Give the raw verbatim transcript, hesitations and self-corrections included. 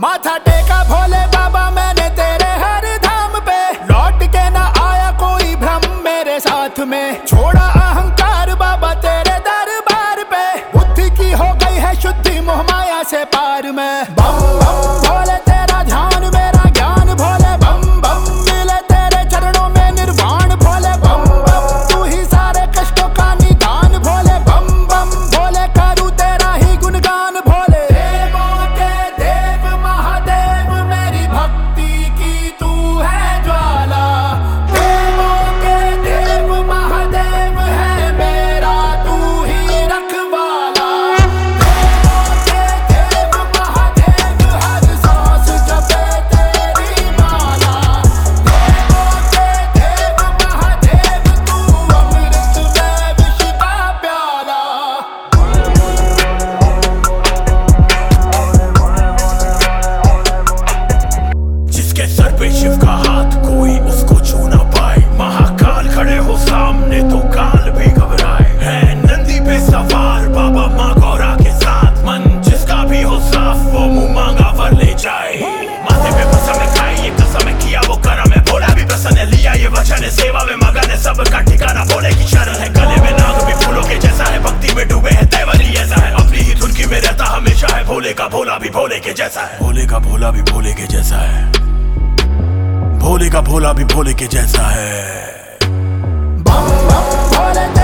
माथा टेका भोले बाबा मैंने तेरे हर धाम पे, लौट के ना आया कोई भ्रम मेरे साथ में। छोड़ा अहंकार बाबा तेरे दरबार पे, बुद्धि की हो गई है शुद्धि मोह माया से पार में। बम बम भोले तेरा ध्यान मेरा ज्ञान भोले, बम बम मिले तेरे चरणों में निर्वाण भोले, बम बम तू ही सारे कष्टों का निदान भोले, बम बम भोले करूँ तेरा ही गुणगान भोले। देवों के देव महादेव मेरी भक्ति की तू है ज्वाला, देवों के देव महादेव है मेरा तू ही रखवाला। देवों के देव महादेव हर सांस जपे तेरी माला, देवों के देव महादेव तू अमृत में विष का प्याला। जिसके सर पे शिव का हाथ कोई उसको छू ना पाए, महाकाल खड़े हो सामने तो काल भी घबराए। है नंदी पे सवार बाबा माँ गौरा के साथ, मन जिसका भी हो साफ वो मुंह मांगा वर ले जाए। माथे पे कसम खाई ये कसम किया वो करम है, भोला भी प्रसन्न लिया ये वचन है। सेवा में मगन है सबका ठिकाना भोले की शरण है, गले में नाग भी फूलों के जैसा है, भक्ति में डूबे है देवरी ऐसा है। अपनी ही धुन में रहता हमेशा है, भोले का भोला भी भोले के जैसा है, भोले का भोला भी भोले के जैसा है, भोले का भोला भी भोले के जैसा है। बम बम भोले